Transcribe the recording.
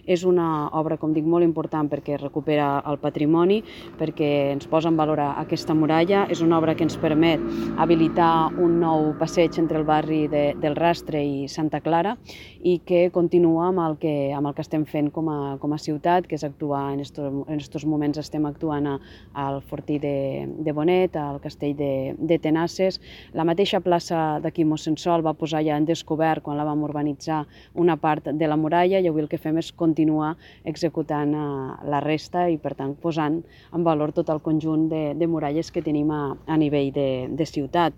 És una obra, com dic, molt important perquè recupera el patrimoni, perquè ens posa en valor aquesta muralla. És una obra que ens permet habilitar un nou passeig entre el barri del Rastre i Santa Clara i que continua amb el que estem fent com a ciutat, que és actuar en aquests moments estem actuant al Fortí de Bonet, al Castell de Tenasses. La mateixa plaça d'aquí Mossèn Sol va posar ja en descobert, quan la vam urbanitzar, una part de la muralla, i avui el que fem és continuar executant la resta i, per tant, posant en valor tot el conjunt de muralles que tenim a nivell de ciutat.